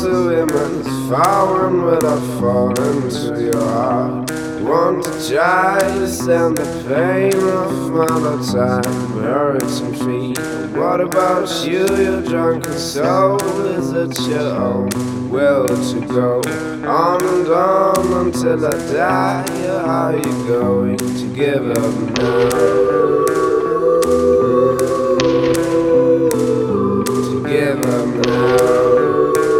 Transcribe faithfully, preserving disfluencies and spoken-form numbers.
to women's far and will I fall into your heart? Want to try to stand the pain of another time, hurts and feet. What about you, your drunken soul? Is it your own will to go on and on until I die? Or are you going to give up now?